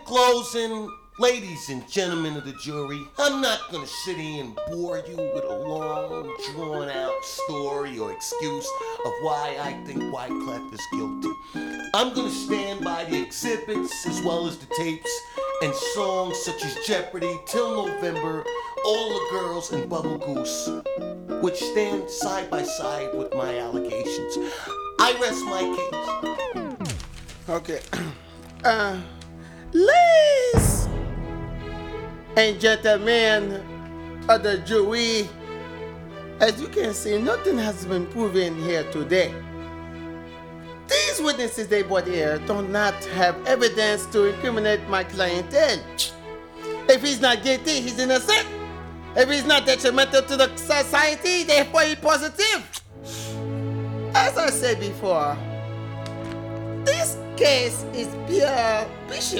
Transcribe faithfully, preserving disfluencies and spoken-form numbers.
closing, ladies and gentlemen of the jury, I'm not going to sit here and bore you with a long, drawn-out story or excuse of why I think Wyclef is guilty. I'm going to stand by the exhibits as well as the tapes and songs such as Jeopardy, Till November, All the Girls, and Bubble Goose, which stand side by side with my allegations. I rest my case. Okay. Uh, ladies and gentlemen of the jury, as you can see, nothing has been proven here today. These witnesses they brought here do not have evidence to incriminate my clientele. If he's not guilty, he's innocent. If he's not detrimental to the society, therefore he's positive. As I said before, this case is pure Bishop.